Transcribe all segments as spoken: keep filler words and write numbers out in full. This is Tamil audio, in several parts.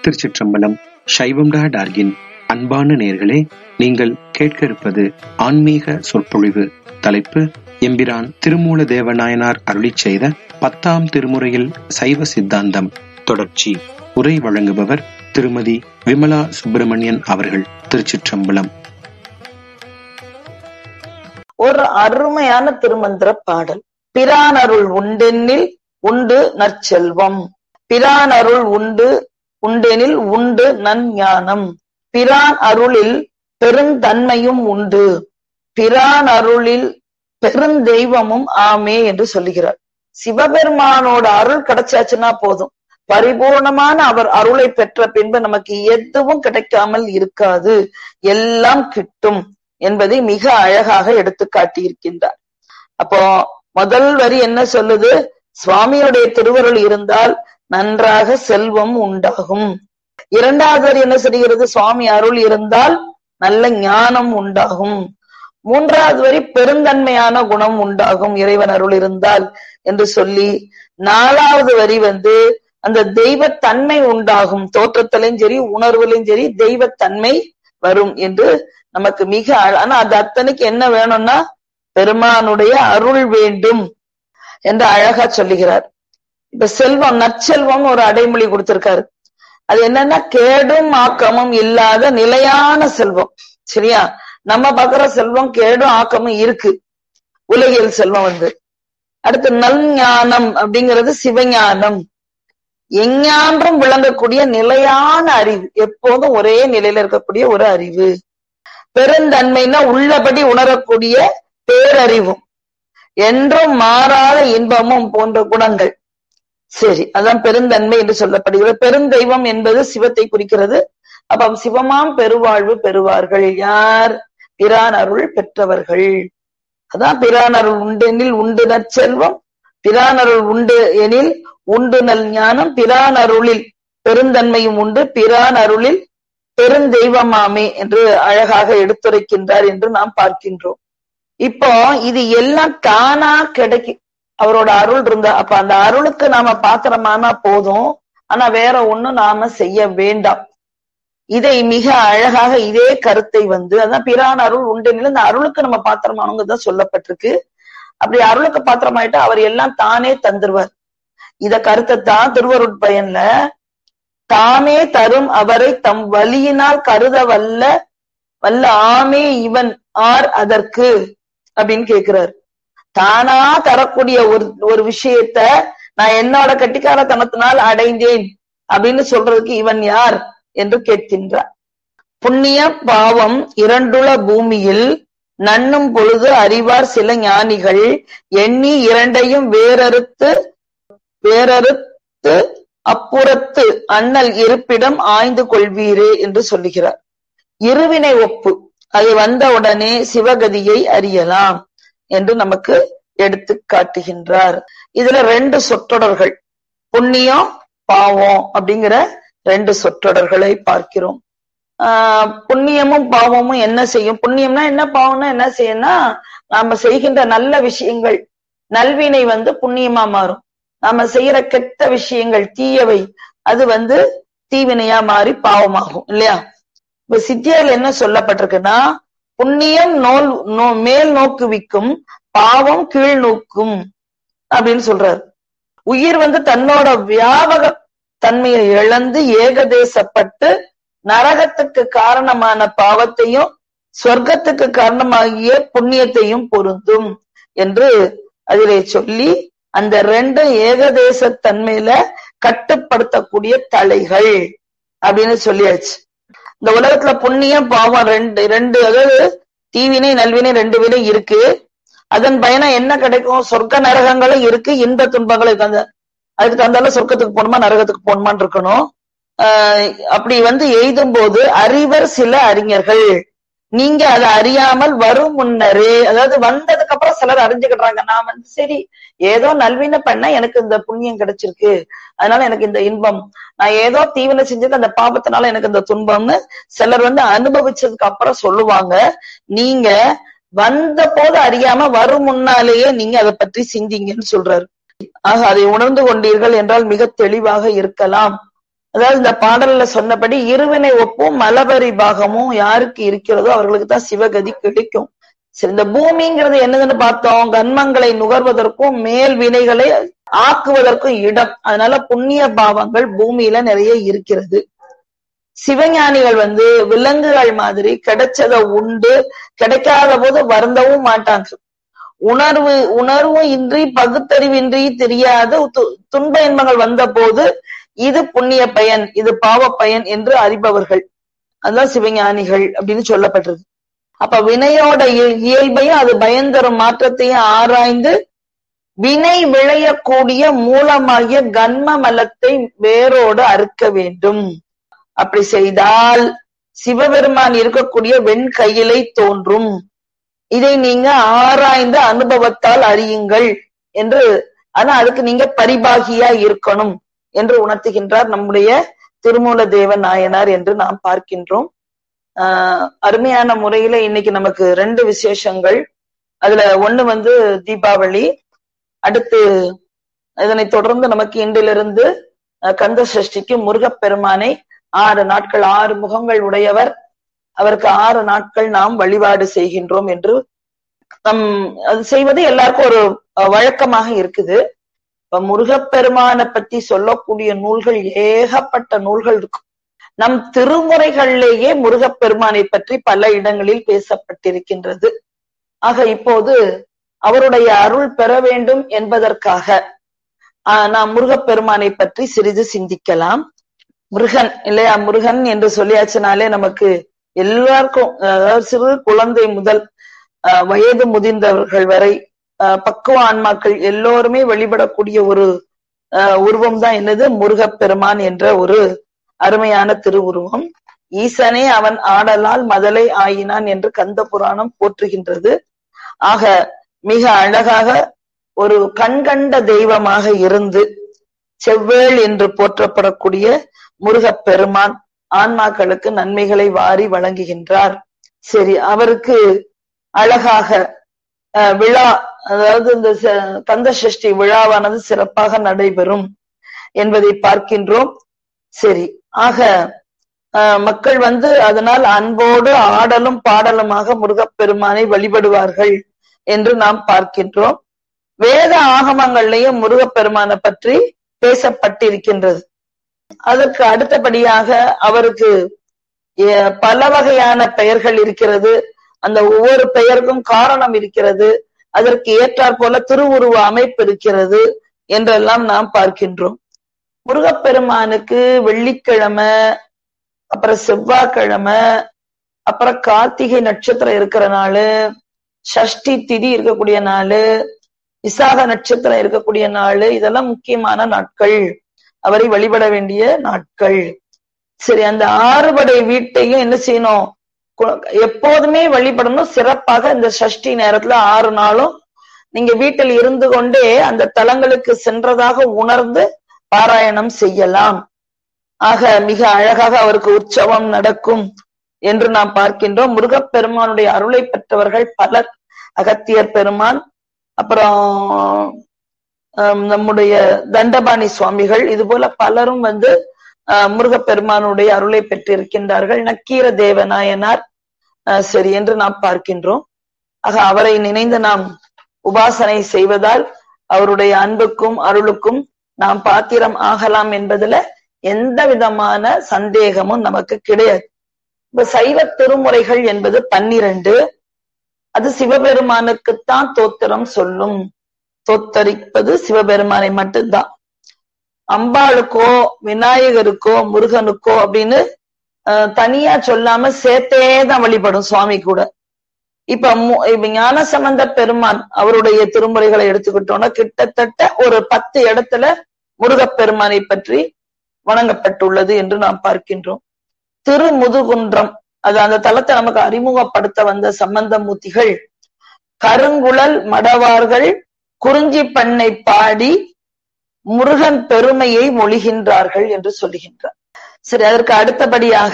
திருச்சிற்றம்பலம். சைவம் டா டார்கின் அன்பான நேயர்களே, நீங்கள் கேட்க இருப்பது ஆன்மீக சொற்பொழிவு. தலைப்பு எம்பிரான் திருமூல தேவநாயனார் அருளிச் செய்த பத்தாம் திருமுறையில் சைவ சித்தாந்தம் தொடர்ச்சி. உரை வழங்குபவர் திருமதி விமலா சுப்பிரமணியன் அவர்கள். திருச்சிற்றம்பலம். ஒரு அருமையான திருமந்திர பாடல். பிரானருள் உண்டெனில் உண்டு நற்செல்வம், பிரானருள் உண்டு உண்டெனில் உண்டு நன்ஞானம், பிரான் அருளில் பெருந்தன்மையும் உண்டு, பிரான் அருளில் பெருந்தெய்வமும் ஆமே என்று சொல்லுகிறார். சிவபெருமானோட அருள் கிடைச்சாச்சுன்னா போதும், பரிபூர்ணமான அவர் அருளை பெற்ற பின்பு நமக்கு எதுவும் கிடைக்காமல் இருக்காது, எல்லாம் கிட்டும் என்பதை மிக அழகாக எடுத்து காட்டியிருக்கின்றார். அப்போ முதல் வரி என்ன சொல்லுது? சுவாமியுடைய திருவருள் இருந்தால் நன்றாக செல்வம் உண்டாகும். இரண்டாவது வரி என்ன சொல்கிறது? சுவாமி அருள் இருந்தால் நல்ல ஞானம் உண்டாகும். மூன்றாவது வரி பெருந்தன்மையான குணம் உண்டாகும் இறைவன் அருள் இருந்தால் என்று சொல்லி, நாலாவது வரி வந்து அந்த தெய்வத்தன்மை உண்டாகும். தோற்றத்திலையும் சரி உணர்வுலையும் சரி தெய்வத்தன்மை வரும் என்று நமக்கு மிக, ஆனா அது அத்தனைக்கு என்ன வேணும்னா பெருமானுடைய அருள் வேண்டும் என்று அழகா சொல்லுகிறார். இப்ப செல்வம், நற்செல்வம் ஒரு அடைமொழி கொடுத்திருக்காரு. அது என்னன்னா கேடும் ஆக்கமும் இல்லாத நிலையான செல்வம். சரியா? நம்ம பாக்குற செல்வம் கேடும் ஆக்கமும் இருக்கு, உலகியல் செல்வம் வந்து. அடுத்து நல் ஞானம் அப்படிங்கிறது சிவஞானம், எஞ்ஞான்றும் விளங்கக்கூடிய நிலையான அறிவு, எப்போதும் ஒரே நிலையில இருக்கக்கூடிய ஒரு அறிவு. பெருந்தன்மைன்னா உள்ளபடி உணரக்கூடிய பேரறிவும், என்றும் மாறாத இன்பமும் போன்ற குணங்கள். சரி, அதான் பெருந்தன்மை என்று சொல்லப்படுகிறது. பெருந்தெய்வம் என்பது சிவத்தை குறிக்கிறது. அப்ப சிவமாம் பெருவாழ்வு பெறுவார்கள் யார்? பிரான் அருள் பெற்றவர்கள். அதான் பிரான் அருள் உண்டெனில் உண்டு நற்செல்வம், பிரான் அருள் உண்டு எனில் உண்டு நல் ஞானம், பிரான் அருளில் பெருந்தன்மையும் உண்டு, பிரான் அருளில் பெருந்தெய்வமாமே என்று அழகாக எடுத்துரைக்கின்றார் என்று நாம் பார்க்கின்றோம். இப்போ இது எல்லாம் தானா கிடைக்கும், அவரோட அருள் இருந்தா. அப்ப அந்த அருளுக்கு நாம பாத்திரமானா போதும், ஆனா வேற ஒண்ணும் நாம செய்ய வேண்டாம். இதை மிக அழகாக இதே கருத்தை வந்து, அதான் பிரான் அருள் உண்டெனில் இந்த அருளுக்கு நம்ம பாத்திரமானவங்கதான் சொல்லப்பட்டிருக்கு. அப்படி அருளுக்கு பாத்திரமாயிட்டா அவர் எல்லாம் தானே தந்துருவார். இத கருத்தை தான் திருவருட்பயன்ல தாமே தரும் அவரை தம் வலியினால் கருத வல்ல வல்ல ஆமே இவன் ஆர் அதற்கு அப்படின்னு கேட்கிறார். தானா தரக்கூடிய ஒரு ஒரு விஷயத்த நான் என்னோட கட்டிக்காரத்தனத்தினால் அடைந்தேன் அப்படின்னு சொல்றதுக்கு இவன் யார் என்று கேட்கின்றார். புண்ணிய பாவம் இரண்டுள பூமியில் நன்னும் பொழுது அறிவார் சில ஞானிகள், எண்ணி இரண்டையும் வேறறுத்து வேறறுத்து அப்புறத்து அண்ணல் இருப்பிடம் ஆய்ந்து கொள்வீரே என்று சொல்லுகிறார். இருவினை ஒப்பு, அது வந்தவுடனே சிவகதியை அறியலாம் என்று நமக்கு எடுத்து காட்டுகின்றார். இதுல ரெண்டு சொற்றொடர்கள், புண்ணியம் பாவம் அப்படிங்கிற ரெண்டு சொற்றொடர்களை பார்க்கிறோம். ஆஹ் புண்ணியமும் பாவமும் என்ன செய்யும்? புண்ணியம்னா என்ன, பாவம்னா என்ன செய்யும்னா, நாம செய்கின்ற நல்ல விஷயங்கள், நல்வினை வந்து புண்ணியமா மாறும். நாம செய்யற கெட்ட விஷயங்கள் தீயவை, அது வந்து தீவினையா மாறி பாவமாகும் இல்லையா? இப்ப சித்தியால் என்ன சொல்லப்பட்டிருக்குன்னா, புண்ணியம் நோல் நோ மேல் நோக்குவிக்கும், பாவம் கீழ் நோக்கும் அப்படின்னு சொல்றாரு. உயிர் வந்து தன்னோட வியாபக தன்மையை இழந்து ஏகதேசப்பட்டு நரகத்துக்கு காரணமான பாவத்தையும் சொர்க்கத்துக்கு காரணமாகிய புண்ணியத்தையும் பொருந்தும் என்று அதிலே சொல்லி, அந்த ரெண்டு ஏகதேச தன்மையில கட்டுப்படுத்தக்கூடிய தலைகள் அப்படின்னு சொல்லியாச்சு. இந்த உலகத்துல புண்ணியம் பாவம் ரெண்டு ரெண்டு அதாவது தீவினை நல்வினை ரெண்டு வினை இருக்கு. அதன் பயணம் என்ன கிடைக்கும்? சொர்க்க நரகங்களும் இருக்கு, இன்ப துன்பங்களும் இருக்கு. அந்த அதுக்கு தந்தாலும் சொர்க்கத்துக்கு போகணுமா நரகத்துக்கு போகணுமான்னு இருக்கணும். ஆஹ் அப்படி வந்து எய்தும் போது அறிவர் சில அறிஞர்கள், நீங்க அதை அறியாமல் வரும் முன்னரே, அதாவது வந்ததுக்கு அப்புறம் சிலர் அறிஞ்சுக்கிட்டாங்க. நான் வந்து சரி ஏதோ நல்வினை பண்ண எனக்கு இந்த புண்ணியம் கிடைச்சிருக்கு, அதனால எனக்கு இந்த இன்பம், நான் ஏதோ தீவினை செஞ்சது அந்த பாவத்தினால எனக்கு இந்த துன்பம்னு சிலர் வந்து அனுபவிச்சதுக்கு அப்புறம் சொல்லுவாங்க. நீங்க வந்த போது அறியாம வரும் முன்னாலேயே நீங்க அதை பற்றி சிந்திங்கன்னு சொல்றாரு. ஆக அதை உணர்ந்து கொண்டீர்கள் என்றால் மிக தெளிவாக இருக்கலாம் அதாவது இந்த பாடல்ல சொன்னபடி இருவினை ஒப்பும் மலபரி பாகமும் யாருக்கு இருக்கிறதோ அவர்களுக்கு தான் சிவகதி கிடைக்கும். சரி, இந்த பூமிங்கிறது என்னதுன்னு பார்த்தோம், கன்மங்களை நுகர்வதற்கும் மேல் வினைகளை ஆக்குவதற்கும் இடம். அதனால புண்ணிய பாவங்கள் பூமியில நிறைய இருக்கிறது. சிவஞானிகள் வந்து விலங்குகள் மாதிரி கிடைச்சத உண்டு, கிடைக்காத போது வருந்தவும் மாட்டாங்க. உணர்வு உணர்வு இன்றி பகுத்தறிவின்றி தெரியாத துன்ப இன்பங்கள் வந்த போது இது புண்ணிய பயன், இது பாவ பயன் என்று அறிபவர்கள், அதுதான் சிவஞானிகள் அப்படின்னு சொல்லப்பட்டிருக்கு. அப்ப வினையோட இயல்பையும் அது பயன்தரும் மாற்றத்தையும் ஆராய்ந்து வினை விளையக்கூடிய மூலமாகிய கன்ம மலத்தை வேரோடு அறுக்க வேண்டும். அப்படி செய்தால் சிவபெருமான் இருக்கக்கூடிய வெண்கையிலை தோன்றும். இதை நீங்க ஆராய்ந்த அனுபவத்தால் அறியுங்கள் என்று, ஆனா அதுக்கு நீங்க பரிபாகியா இருக்கணும் என்று உணர்த்துகின்றார் நம்முடைய திருமூல தேவ நாயனார் என்று நாம் பார்க்கின்றோம். ஆஹ் அருமையான முறையில இன்னைக்கு நமக்கு ரெண்டு விசேஷங்கள். அதுல ஒண்ணு வந்து தீபாவளி, அடுத்து இதனை தொடர்ந்து நமக்கு இன்றிலிருந்து கந்த சஷ்டிக்கு முருகப்பெருமானை ஆறு நாட்கள், ஆறு முகங்கள் உடையவர், அவருக்கு ஆறு நாட்கள் நாம் வழிபாடு செய்கின்றோம் என்று நம் அது செய்வது எல்லாருக்கும் ஒரு வழக்கமாக இருக்குது. இப்ப முருகப்பெருமானை பத்தி சொல்லக்கூடிய நூல்கள் ஏகப்பட்ட நூல்கள் இருக்கும். நம் திருமுறைகளிலேயே முருகப்பெருமானை பற்றி பல இடங்களில் பேசப்பட்டிருக்கின்றது. ஆக இப்போது அவருடைய அருள் பெற வேண்டும் என்பதற்காக ஆஹ் நாம் முருகப்பெருமானை பற்றி சிறிது சிந்திக்கலாம். முருகன் இல்லையா, முருகன் என்று சொல்லியாச்சுனாலே நமக்கு எல்லாருக்கும், அதாவது சிறு குழந்தை முதல் அஹ் வயது முதிர்ந்தவர்கள் வரை அஹ் பக்குவ ஆன்மாக்கள் எல்லோருமே வழிபடக்கூடிய ஒரு அஹ் உருவம் தான் என்னது, முருகப்பெருமான் என்ற ஒரு அருமையான திருவுருவம். ஈசனே அவன் ஆடலால் மதலை ஆயினான் என்று கந்த புராணம் போற்றுகின்றது. ஆக மிக அழகாக ஒரு கண்கண்ட தெய்வமாக இருந்து செவ்வேள் என்று போற்றப்படக்கூடிய முருகப்பெருமான் ஆன்மாக்களுக்கு நன்மைகளை வாரி வழங்குகின்றார். சரி, அவருக்கு அழகாக விழா, அதாவது இந்த கந்த சஷ்டி விழாவானது சிறப்பாக நடைபெறும் என்பதை பார்க்கின்றோம். சரி, ஆக மக்கள் வந்து அதனால் அன்போடு ஆடலும் பாடலுமாக முருகப்பெருமானை வழிபடுவார்கள் என்று நாம் பார்க்கின்றோம். வேத ஆகமங்கள்லயும் முருகப்பெருமானை பற்றி பேசப்பட்டிருக்கின்றது. அதற்கு அடுத்தபடியாக அவருக்கு பல வகையான பெயர்கள் இருக்கிறது. அந்த ஒவ்வொரு பெயருக்கும் காரணம் இருக்கிறது. அதற்கு ஏற்றாற் போல திருவுருவ அமைப்பு இருக்கிறது என்றெல்லாம் நாம் பார்க்கின்றோம். முருகப்பெருமானுக்கு வெள்ளிக்கிழமை, அப்புறம் செவ்வாய்க்கிழமை, அப்புறம் கார்த்திகை நட்சத்திரம் இருக்கிற நாளு, சஷ்டி திதி இருக்கக்கூடிய நாளு, விசாக நட்சத்திரம் இருக்கக்கூடிய நாளு, இதெல்லாம் முக்கியமான நாட்கள், அவரை வழிபட வேண்டிய நாட்கள். சரி, அந்த ஆறுபடை வீட்டையும் என்ன செய்யணும், எப்போதுமே வழிபடணும். சிறப்பாக இந்த சஷ்டி நேரத்துல ஆறு நாளும் நீங்க வீட்டில் இருந்து கொண்டே அந்த தலங்களுக்கு சென்றதாக உணர்ந்து பாராயணம் செய்யலாம். ஆக மிக அழகாக அவருக்கு உற்சவம் நடக்கும் என்று நாம் பார்க்கின்றோம். முருகப்பெருமானுடைய அருளை பெற்றவர்கள் பலர். அகத்தியர் பெருமான், அப்புறம் நம்முடைய தண்டபாணி சுவாமிகள், இது போல பலரும் வந்து அஹ் முருகப்பெருமானுடைய அருளை பெற்றிருக்கின்றார்கள். நக்கீர தேவநாயனார் சரி என்று நாம் பார்க்கின்றோம். ஆக அவரை நினைந்து நாம் உபாசனை செய்வதால் அவருடைய அன்புக்கும் அருளுக்கும் நாம் பாத்திரம் ஆகலாம் என்பதுல எந்த விதமான சந்தேகமும் நமக்கு கிடையாது. இப்ப சைவ திருமுறைகள் என்பது பன்னிரண்டு. அது சிவபெருமானுக்குத்தான் தோத்திரம் சொல்லும். தோத்தரிப்பது சிவபெருமானை மட்டும்தான். அம்பாளுக்கோ விநாயகருக்கோ முருகனுக்கோ அப்படின்னு அஹ் தனியா சொல்லாம சேர்த்தேதான் வழிபடும் சுவாமி கூட. இப்ப இப்ப ஞானசம்பந்த பெருமான் அவருடைய திருமுறைகளை எடுத்துக்கிட்டோம்னா கிட்டத்தட்ட ஒரு பத்து இடத்துல முருகப்பெருமானை பற்றி வணங்கப்பட்டுள்ளது என்று நாம் பார்க்கின்றோம். திருமுதுகுன்றம், அது அந்த தலத்தை நமக்கு அறிமுகப்படுத்த வந்த சம்பந்தமூர்த்திகள் கருங்குழல் மடவார்கள் குறிஞ்சி பண்ணை பாடி முருகன் பெருமையை மொழிகின்றார்கள் என்று சொல்லுகின்றார். சரி, அதற்கு அடுத்தபடியாக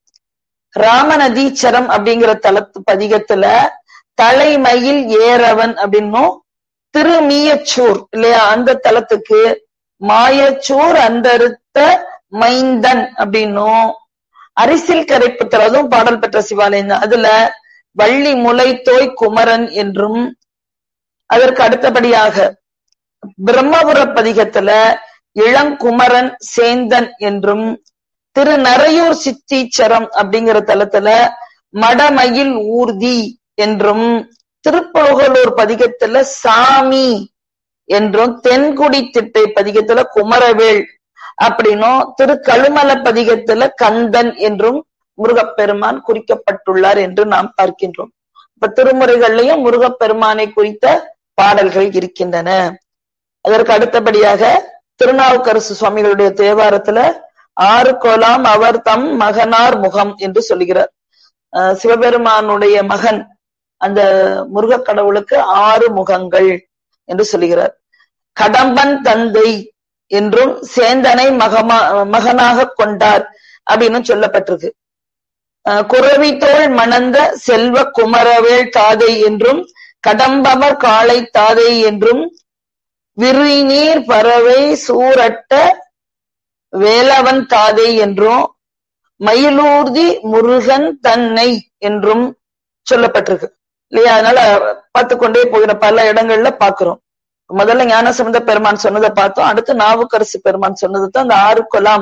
ராமநதீச்சரம் அப்படிங்கிற தலத்து பதிகத்துல தலைமயில் ஏறவன் அப்படின்னும், திருமியச்சூர் இல்லையா, அந்த தலத்துக்கு மாயச்சூர் அந்தருத்த மைந்தன் அப்படின்னும், அரிசில் கரைப்புத்தல் அதுவும் பாடல் பெற்ற சிவாலயம் தான். அதுல வள்ளி முளைத்தோய் குமரன் என்றும், அதற்கு அடுத்தபடியாக பிரம்மபுர பதிகத்துல இளங்குமரன் சேந்தன் என்றும், திரு நரையூர் சித்தீச்சரம் அப்படிங்கிற தலத்துல மடமயில் ஊர்தி என்றும், திருப்புகழூர் பதிகத்துல சாமி என்றும், தென்குடி திட்டை பதிகத்துல குமரவேள் அப்படின்னும், திரு கழுமல பதிகத்துல கந்தன் என்றும் முருகப்பெருமான் குறிக்கப்பட்டுள்ளார் என்று நாம் பார்க்கின்றோம். இப்ப திருமுறைகள்லயும் முருகப்பெருமானை குறித்த பாடல்கள் இருக்கின்றன. அதற்கு அடுத்தபடியாக திருநாவுக்கரசு சுவாமிகளுடைய தேவாரத்துல ஆறு கோலாம் அவர் தம் மகனார் முகம் என்று சொல்லுகிறார். அஹ் சிவபெருமானுடைய மகன் அந்த முருக கடவுளுக்கு ஆறு முகங்கள் என்று சொல்லுகிறார். கடம்பன் தந்தை என்றும் சேந்தனை மகமா மகனாக கொண்டார் அப்படின்னு சொல்லப்பட்டிருக்கு. குறவி தோள் மணந்த செல்வ குமரவேள் தாதை என்றும், கடம்பமர் காளை தாதை என்றும், விரிநீர் பறவை சூரட்ட வேலவன் தாதை என்றும், மயிலூர்தி முருகன் தன்னை என்றும் சொல்லப்பட்டிருக்கு இல்லையா? அதனால பார்த்துக்கொண்டே போகிற பல இடங்கள்ல பாக்குறோம். முதல்ல ஞானசம்பந்த பெருமான் சொன்னதை பார்த்தோம். அடுத்து நாவுக்கரசு பெருமான் சொன்னது தான் அந்த ஆறு கொலாம்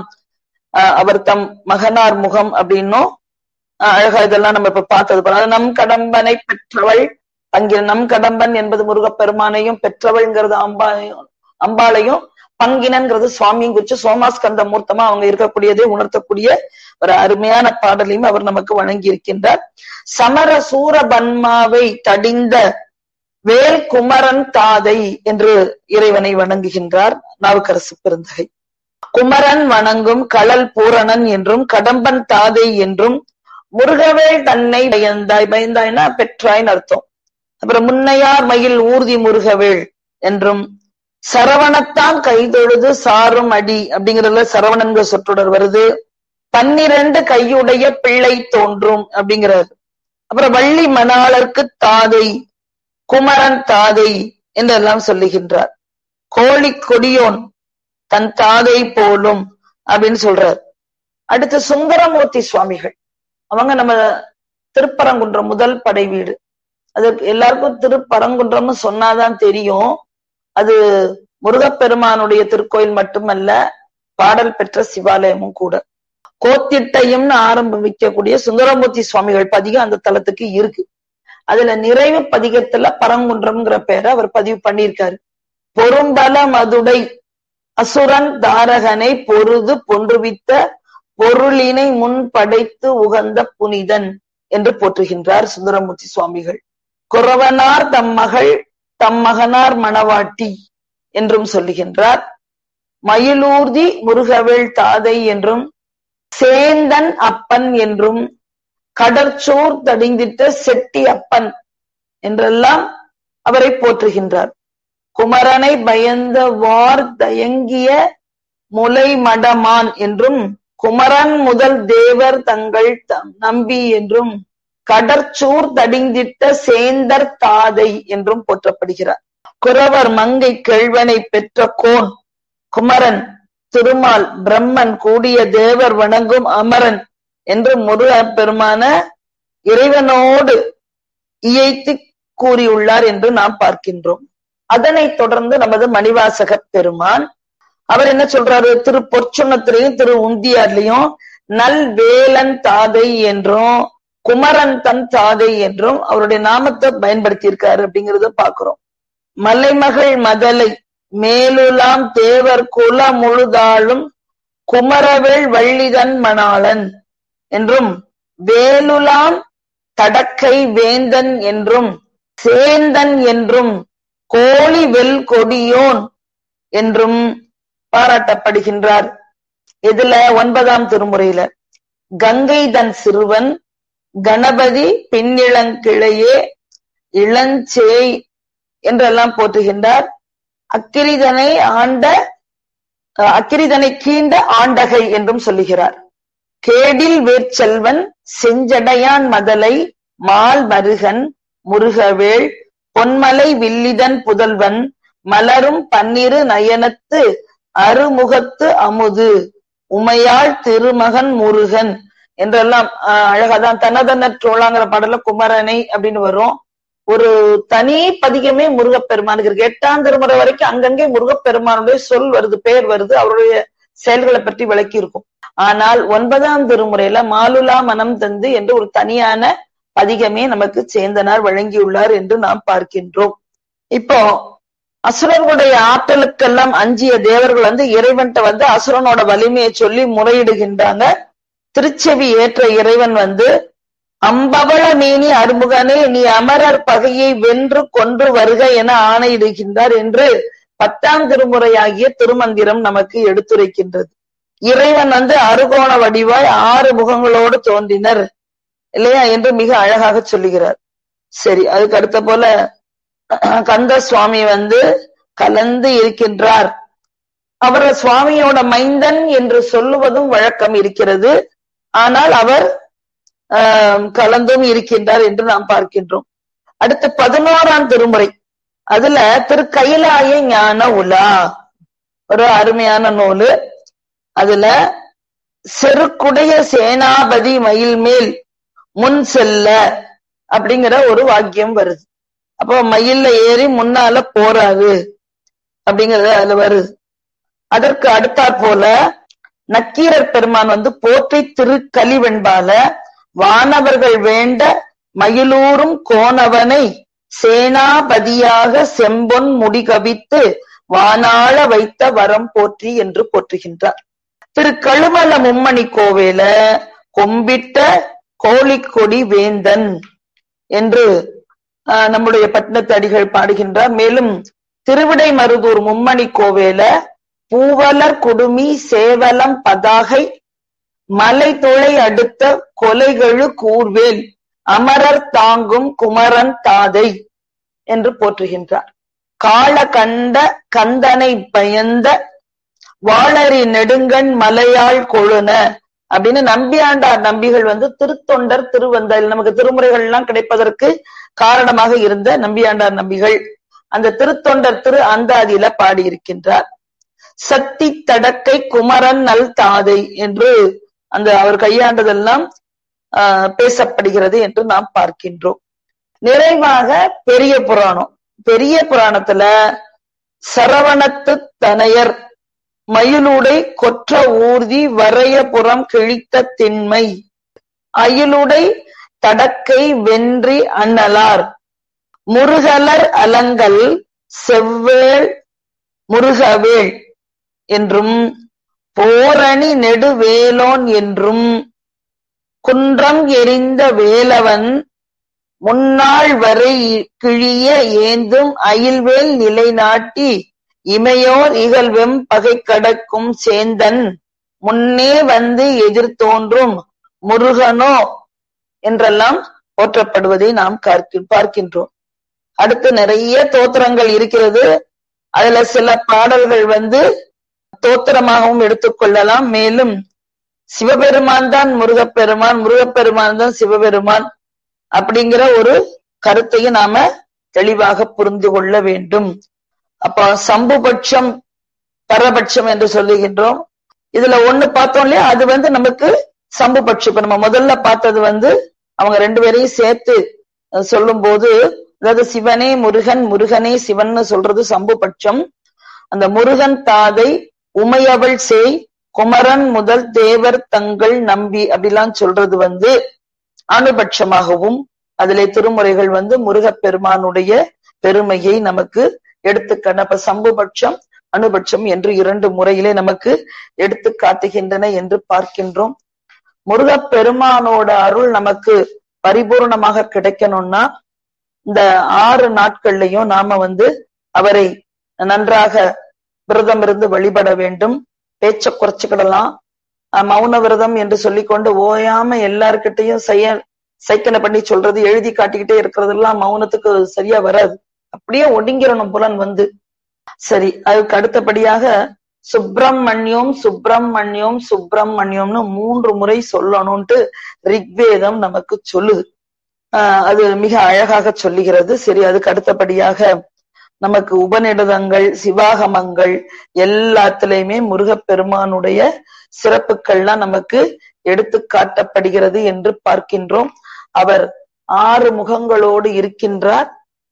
அவர் தம் மகனார் முகம் அப்படின்னும் அழகா இதெல்லாம் நம்ம இப்ப பார்த்தது போல. நம் கடம்பனை பெற்றவள் பங்கில், நம் கடம்பன் என்பது முருகப்பெருமானையும், பெற்றவள்ங்கிறது அம்பாளையும் அம்பாளையும் பங்கினன்கிறது சுவாமியும் குறிச்சு சோமாஸ்கந்த மூர்த்தமா அவங்க இருக்கக்கூடியதை உணர்த்தக்கூடிய ஒரு அருமையான பாடலையும் அவர் நமக்கு வழங்கி இருக்கின்றார். சமர சூரபன்மாவை தடிந்த வேல் குமரன் தாதை என்று இறைவனை வணங்குகின்றார் நாவுக்கரசு பெருந்தகை. குமரன் வணங்கும் களல் பூரணன் என்றும், கடம்பன் தாதை என்றும், முருகவேள் தன்னை பயந்தாய், பயந்தாய்னா பெற்றாய்ன்னு அர்த்தம். அப்புறம் முன்னையார் மயில் ஊர்தி முருகவேள் என்றும், சரவணத்தான் கைதொழுது சாரும் அடி அப்படிங்கிறதுல சரவணன்கிற சொற்றொடர் வருது. பன்னிரண்டு கையுடைய பிள்ளை தோன்றும் அப்படிங்கிறது. அப்புறம் வள்ளி மணாளருக்கு தாதை, குமரன் தாதை என்றெல்லாம் சொல்லுகின்றார். கோழி கொடியோன் தன் தாதை போலும் அப்படின்னு சொல்றார். அடுத்து சுந்தரமூர்த்தி சுவாமிகள், அவங்க நம்ம திருப்பரங்குன்றம் முதல் படை வீடு. அது எல்லாருக்கும் திருப்பரங்குன்றம்னு சொன்னாதான் தெரியும். அது முருகப்பெருமானுடைய திருக்கோயில் மட்டுமல்ல, பாடல் பெற்ற சிவாலயமும் கூட. கோத்திட்டையும்னு ஆரம்பிக்கக்கூடிய சுந்தரமூர்த்தி சுவாமிகள் பதிகம் அந்த தலத்துக்கு இருக்கு. அதுல நிறைவு பதிகத்துல பரங்குன்றம்ங்கிற பேரை அவர் பதிவு பண்ணியிருக்காரு. பொரும்பல மதுடை அசுரன் தாரகனை பொருது பொன்றுவித்த பொருளினை முன் படைத்து உகந்த புனிதன் என்று போற்றுகின்றார் சுந்தரமூர்த்தி சுவாமிகள். குறவனார் தம் மகள் தம் மகனார் மணவாட்டி என்றும் சொல்லுகின்றார். மயிலூர்தி முருகவேள் தாதை என்றும், சேந்தன் அப்பன் என்றும், கடற்சூர் தடிந்திட்ட செட்டி அப்பன் என்றெல்லாம் அவரை போற்றுகின்றார். குமரனை பயந்த வார் தயங்கிய முலை மடமான் என்றும், குமரன் முதல் தேவர் தங்கள் நம்பி என்றும், கடற்சூர் தடிந்திட்ட சேந்தர் தாதை என்றும் போற்றப்படுகிறார். குறவர் மங்கை கேழ்வனை பெற்ற கோன் குமரன், திருமால் பிரம்மன் கூடிய தேவர் வணங்கும் அமரன் என்று முருக பெருமான இறைவனோடு இயைத்து கூறியுள்ளார் என்று நாம் பார்க்கின்றோம். அதனைத் தொடர்ந்து நமது மணிவாசக பெருமான் அவர் என்ன சொல்றாரு? திரு பொற்சுண்ணத்திலையும் திரு உந்தியார்லையும் நல்வேலன் தாதை என்றும், குமரன் தன் தாதை என்றும் அவருடைய நாமத்தை பயன்படுத்தி இருக்காரு அப்படிங்கறத பாக்குறோம். மலைமகள் மதலை மேலுலாம் தேவர் குல முழுதாளும் குமரவேள் வள்ளிதன் மணாளன் என்றும், வேலுலாம் தடக்கை வேந்தன் என்றும், சேந்தன் என்றும், கோழி வெல் கொடியோன் என்றும் பாராட்டப்படுகின்றார். இதுல ஒன்பதாம் திருமுறையில கங்கை தன் சிறுவன், கணபதி பின்னிளங்கிளையே, இளஞ்சேய் என்றெல்லாம் போற்றுகின்றார். அக்கிரிதனை ஆண்ட அக்கிரிதனை கீண்ட ஆண்டகை என்றும் சொல்லுகிறார். கேடில் வேற்செல்வன் செஞ்சடையான் மதலை மால் மருகன் முருகவேள் பொன்மலை வில்லிதன் புதல்வன் மலரும் பன்னிரு நயனத்து அருமுகத்து அமுது உமையாள் திருமகன் முருகன் என்றெல்லாம் ஆஹ் அழகாதான் தனதனற்றோளாங்கிற பாடல குமரனை அப்படின்னு வரும். ஒரு தனி பதிகமே முருகப்பெருமானுக்கு இருக்கு. எட்டாம் திருமுறை வரைக்கும் அங்கங்கே முருகப்பெருமானுடைய சொல் வருது, பெயர் வருது, அவருடைய செயல்களை பற்றி விளக்கி இருக்கும். ஆனால் ஒன்பதாம் திருமுறையில மாலுலா மனம் தந்து என்று ஒரு தனியான பதிகமே நமக்கு சேந்தனார் வழங்கியுள்ளார் என்று நாம் பார்க்கின்றோம். இப்போ அசுரர்களுடைய ஆற்றலுக்கெல்லாம் அஞ்சிய தேவர்கள் வந்து இறைவன்கிட்ட வந்து அசுரனோட வலிமையை சொல்லி முறையிடுகின்றாங்க. திருச்செவி ஏற்ற இறைவன் வந்து அம்பவள மேனி அருமுகனே நீ அமரர் பகையை வென்று கொன்று வருக என ஆணையிடுகின்றார் என்று பத்தாம் திருமுறையாகிய திருமந்திரம் நமக்கு எடுத்துரைக்கின்றது. இறைவன் வந்து அறுகோண வடிவாய் ஆறு முகங்களோடு தோன்றினர் இல்லையா என்று மிக அழகாக சொல்லுகிறார். சரி, அதுக்கு அடுத்த போல கந்த சுவாமி வந்து கலந்து இருக்கின்றார். அவர் சுவாமியோட மைந்தன் என்று சொல்லுவதும் வழக்கம் இருக்கிறது. ஆனால் அவர் ஆஹ் கலந்தும் இருக்கின்றார் என்று நாம் பார்க்கின்றோம். அடுத்து பதினோராம் திருமுறை, அதுல திரு கைலாய ஞான உலா ஒரு அருமையான நூலு. அதுல செருக்குடைய சேனாபதி மயில் மேல் முன் செல்ல அப்படிங்கிற ஒரு வாக்கியம் வருது. அப்போ மயில்ல ஏறி முன்னால போறாரு அப்படிங்கறது அதுல வருது. அதற்கு அடுத்தாற் போல நக்கீரர் பெருமான் வந்து போற்றி திருக்கலிவெண்பால வானவர்கள் வேண்ட மயிலூரும் கோணவனை சேனாபதியாக செம்பொன் முடிகவித்து வானாள வைத்த வரம் போற்றி என்று போற்றுகின்றார். திரு கழுமல மும்மணி கோவேல கொம்பிட்ட கோழிக்கொடி வேந்தன் என்று நம்முடைய பட்டினத்தடிகள் பாடுகின்றார். மேலும் திருவிடை மருதூர் மும்மணி கோவேல பூவலர் குடுமி சேவலம் பதாகை மலை துளை அடுத்த கொலைகழு கூர்வேல் அமரர் தாங்கும் குமரன் தாதை என்று போற்றுகின்றார். கால கண்ட கந்தனை பயந்த வாளரி நெடுங்கண் மலையாள் கொழுன அப்படின்னு நம்பியாண்டார் நம்பிகள் வந்து திருத்தொண்டர் திருவந்தாயில் நமக்கு திருமுறைகள் எல்லாம் கிடைப்பதற்கு காரணமாக இருந்த நம்பியாண்டார் நம்பிகள் அந்த திருத்தொண்டர் திரு அந்தாதியில பாடியிருக்கின்றார். சக்தி தடக்கை குமரன் நல் தாதை என்று அந்த அவர் கையாண்டதெல்லாம் ஆஹ் பேசப்படுகிறது என்று நாம் பார்க்கின்றோம். நிறைவாக பெரிய புராணம். பெரிய புராணத்துல சரவணத்து தனையர் மயிலுடை கொற்ற ஊர்தி வரையபுறம் கிழித்த திண்மை அயிலுடை தடக்கை வென்றி அண்ணலார் முருகலர் அலங்கல் செவ்வேள் முருகவேள் என்றும் போரணி நெடுவேலோன் என்றும் குன்றம் எரிந்த வேலவன் முன்னாள் வரை கிழிய ஏந்தும் அயில்வேல் நிலைநாட்டி இமையோர் இகழ்வெம் பகை கடக்கும் சேந்தன் முன்னே வந்து எதிர்த்தோன்றும் முருகனோ என்றெல்லாம் போற்றப்படுவதை நாம் பார்க்கின்றோம். அடுத்து நிறைய தோத்திரங்கள் இருக்கிறது. அதுல சில பாடல்கள் வந்து தோத்திரமாகவும் எடுத்துக்கொள்ளலாம். மேலும் சிவபெருமான் தான் முருகப்பெருமான், முருகப்பெருமான் தான் சிவபெருமான் அப்படிங்கிற ஒரு கருத்தையும் நாம தெளிவாக புரிந்து கொள்ள வேண்டும். அப்ப சம்புபட்சம் பரபட்சம் என்று சொல்லுகின்றோம். இதுல ஒண்ணு பார்த்தோம் இல்லையா, அது வந்து நமக்கு சம்புபட்சம். இப்ப நம்ம முதல்ல பார்த்தது வந்து அவங்க ரெண்டு பேரையும் சேர்த்து சொல்லும் போது, அதாவது சிவனே முருகன், முருகனே சிவன் சொல்றது சம்புபட்சம். அந்த முருகன் தாதை உமையவள் சேய் குமரன் முதல் தேவர் தங்கள் நம்பி அப்படிலாம் சொல்றது வந்து அனுபட்சமாகவும், அதிலே திருமுறைகள் வந்து முருகப்பெருமானுடைய பெருமையை நமக்கு எடுத்துக்காட்டு. அப்ப சம்புபட்சம் அனுபட்சம் என்று இரண்டு முறையிலே நமக்கு எடுத்து காட்டுகின்றன என்று பார்க்கின்றோம். முருகப்பெருமானோட அருள் நமக்கு பரிபூர்ணமாக கிடைக்கணும்னா இந்த ஆறு நாட்கள்லயும் நாம வந்து அவரை நன்றாக விரதம் இருந்து வழிபட வேண்டும். பேச்ச குறைச்சுக்கிடலாம். மௌன விரதம் என்று சொல்லிக்கொண்டு ஓயாம எல்லார்கிட்டையும் செய்ய சைக்கனை பண்ணி சொல்றது, எழுதி காட்டிக்கிட்டே இருக்கிறது எல்லாம் மௌனத்துக்கு சரியா வராது. அப்படியே ஒடுங்கிடணும் புலன் வந்து. சரி, அதுக்கு அடுத்தபடியாக சுப்பிரமணியம் சுப்பிரமணியம் சுப்பிரமணியம்னு மூன்று முறை சொல்லணும்ட்டு ரிக்வேதம் நமக்கு சொல்லுது. ஆஹ் அது மிக அழகாக சொல்லுகிறது. சரி, அதுக்கு அடுத்தபடியாக நமக்கு உபநிடதங்கள், சிவாகமங்கள் எல்லாத்திலையுமே முருகப்பெருமானுடைய சிறப்புகள்லாம் நமக்கு எடுத்து காட்டப்படுகிறது என்று பார்க்கின்றோம். அவர் ஆறு முகங்களோடு இருக்கின்றார்.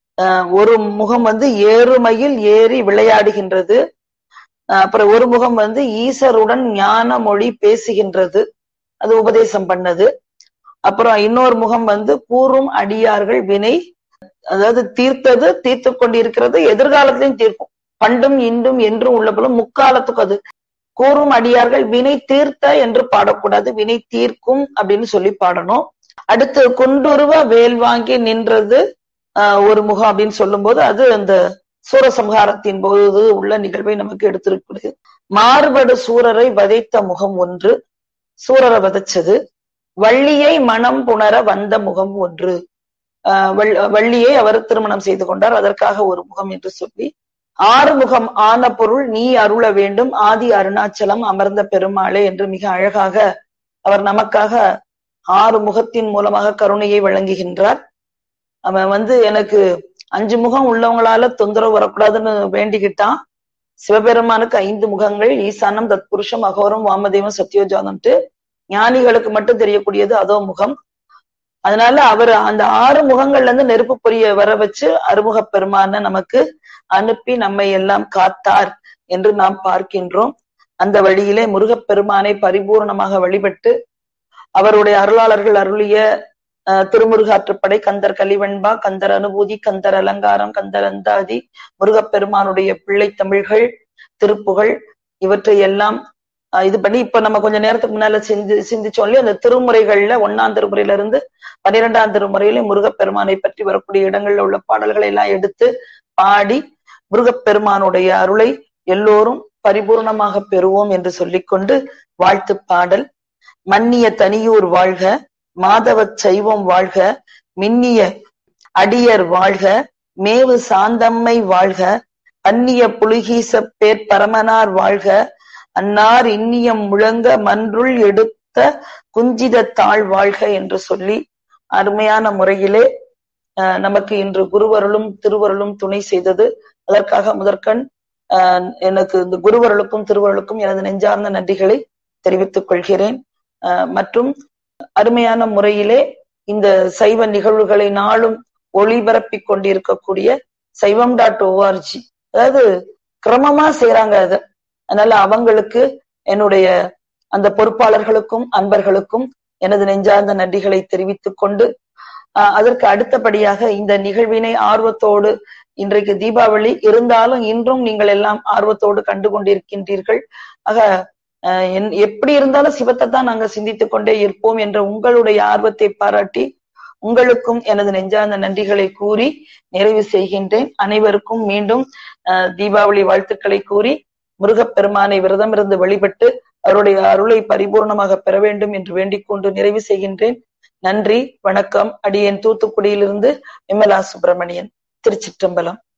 ஒரு முகம் வந்து ஏறுமையில் ஏறி விளையாடுகின்றது. அப்புறம் ஒரு முகம் வந்து ஈசருடன் ஞான மொழி பேசுகின்றது, அது உபதேசம் பண்ணது. அப்புறம் இன்னொரு முகம் வந்து கூறும் அடியார்கள் வினை, அதாவது தீர்த்தது, தீர்த்து கொண்டிருக்கிறது, எதிர்காலத்திலையும் தீர்க்கும். பண்டும் இன்றும் என்றும் உள்ள போல முக்காலத்துக்கு அது கூறும் அடியார்கள் வினை தீர்த்த என்று பாடக்கூடாது, வினை தீர்க்கும் அப்படின்னு சொல்லி பாடணும். அடுத்து குண்டுருவ வேல் வாங்கி நின்றது ஆஹ் ஒரு முகம் அப்படின்னு சொல்லும் போது அது அந்த சூரசம்ஹாரத்தின் போது உள்ள நிகழ்வை நமக்கு எடுத்திருக்கிறது. மாறுபடு சூரரை வதைத்த முகம் ஒன்று, சூரரை வதைச்சது. வள்ளியை மனம் புணர வந்த முகம் ஒன்று, ஆஹ் வள்ளியை அவர் திருமணம் செய்து கொண்டார், அதற்காக ஒரு முகம் என்று சொல்லி ஆறுமுகம் ஆன பொருள் நீ அருள வேண்டும் ஆதி அருணாச்சலம் அமர்ந்த பெருமாளே என்று மிக அழகாக அவர் நமக்காக ஆறு முகத்தின் மூலமாக கருணையை வழங்குகின்றார். அவன் வந்து எனக்கு அஞ்சு முகம் உள்ளவங்களால தொந்தரவு வரக்கூடாதுன்னு வேண்டிக்கிட்டான். சிவபெருமானுக்கு ஐந்து முகங்கள், ஈசானம், தத்புருஷம், அகோரம், வாமதேவம், சத்யோஜாதம்ட்டு ஞானிகளுக்கு மட்டும் தெரியக்கூடியது அதோ முகம். அதனால அவர் அந்த ஆறு முகங்கள்ல இருந்து நெருப்பு பொரிய வர வச்சு அறுமுக பெருமான நமக்கு அனுப்பி நம்மை எல்லாம் காத்தார் என்று நாம் பார்க்கின்றோம். அந்த வழியிலே முருகப்பெருமானை பரிபூர்ணமாக வழிபட்டு அவருடைய அருளாளர்கள் அருளிய அஹ் திருமுருகாற்றுப்படை, கந்தர் கலிவெண்பா, கந்தர் அனுபூதி, கந்தர் அலங்காரம், கந்தர் அந்தாதி, முருகப்பெருமானுடைய பிள்ளை தமிழ்கள், திருப்புகள் இவற்றை எல்லாம் இது பண்ணி இப்ப நம்ம கொஞ்ச நேரத்துக்கு முன்னால சிந்தி சிந்திச்சோம்லயே அந்த திருமுறைகள்ல ஒன்னாம் திருமுறையில இருந்து பன்னிரெண்டாம் திருமுறையில முருகப்பெருமானை பற்றி வரக்கூடிய இடங்கள்ல உள்ள பாடல்களை எல்லாம் எடுத்து பாடி முருகப்பெருமானுடைய அருளை எல்லோரும் பரிபூர்ணமாக பெறுவோம் என்று சொல்லிக்கொண்டு வாழ்த்து பாடல். மன்னிய தனியூர் வாழ்க, மாதவ சைவம் வாழ்க, மின்னிய அடியர் வாழ்க, மேவு சாந்தம்மை வாழ்க, அந்நிய புலிகீச பேர் பரமனார் வாழ்க, அன்னார் இன்னியம் முழங்க மன்றுள் எடுத்த குஞ்சித தாழ் வாழ்க என்று சொல்லி அருமையான முறையிலே அஹ் நமக்கு இன்று குருவருளும் திருவருளும் துணை செய்தது. அதற்காக முதற்கண் அஹ் எனக்கு இந்த குருவருளுக்கும் திருவருளுக்கும் எனது நெஞ்சார்ந்த நன்றிகளை தெரிவித்துக் கொள்கிறேன். அஹ் மற்றும் அருமையான முறையிலே இந்த சைவ நிகழ்வுகளை நாளும் ஒளிபரப்பிக் கொண்டிருக்கக்கூடிய சைவம் டாட் ஓஆர்ஜி, அதாவது கிரமமா செய்யறாங்க அத. அதனால அவங்களுக்கு என்னுடைய அந்த பொறுப்பாளர்களுக்கும் அன்பர்களுக்கும் எனது நெஞ்சார்ந்த நன்றிகளை தெரிவித்துக் கொண்டு அஹ் அதற்கு அடுத்தபடியாக இந்த நிகழ்வினை ஆர்வத்தோடு, இன்றைக்கு தீபாவளி இருந்தாலும் இன்றும் நீங்கள் எல்லாம் ஆர்வத்தோடு கண்டு கொண்டிருக்கின்றீர்கள். ஆக அஹ் எப்படி இருந்தாலும் சிவத்தை தான் நாங்க சிந்தித்துக் கொண்டே இருப்போம் என்ற உங்களுடைய ஆர்வத்தை பாராட்டி உங்களுக்கும் எனது நெஞ்சார்ந்த நன்றிகளை கூறி நிறைவு செய்கின்றேன். அனைவருக்கும் மீண்டும் அஹ் தீபாவளி வாழ்த்துக்களை கூறி முருகப்பெருமானை விரதமிருந்து வழிபட்டு அவருடைய அருளை பரிபூர்ணமாக பெற வேண்டும் என்று வேண்டிக் கொண்டு நிறைவு செய்கின்றேன். நன்றி, வணக்கம். அடியேன் தூத்துக்குடியிலிருந்து விமலா சுப்பிரமணியன், திருச்சிற்றம்பலம்.